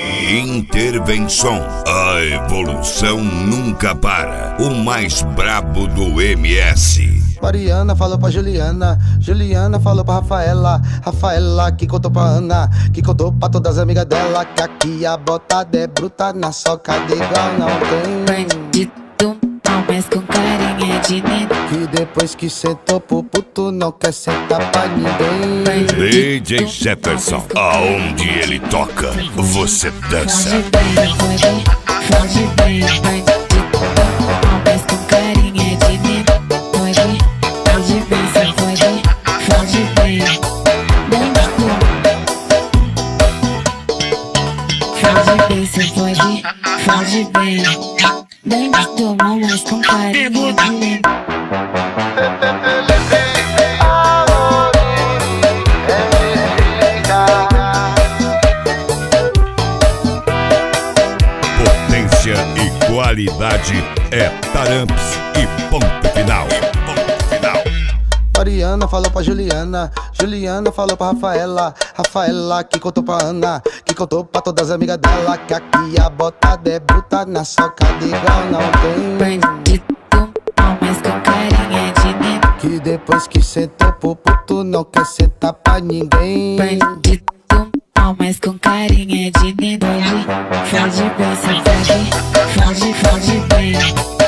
Intervenção. A evolução nunca para. O mais brabo do MS. Mariana falou pra Juliana, Juliana falou pra Rafaela, Rafaela que contou pra Ana, que contou pra todas as amigas dela, que aqui a botada é bruta, na socada igual não tem. Bandido, mal, mas com carinha de neno. Que depois que sentou pro puto não quer sentar pra ninguém. DJ Jefferson, aonde ele toca, você dança. Foge bem, bandido, mal, mas com carinha de neno. Foge bem, cê foge bem, bandido. Foge bem, cê foge bem, bandido, mal, mas com carinha de neno. Potência e qualidade é Taramps e ponto final. Mariana falou pra Juliana, Juliana falou pra Rafaela, Rafaela que contou pra Ana, que contou pra todas as amigas dela, que aqui a botada é bruta, na socada igual não tem. Bandido, mal, mas com carinha de neno. Que depois que sentou pro puto não quer sentar pra ninguém. Bandido, mal, mas com carinha de neno. Foge bem, cê foge bem.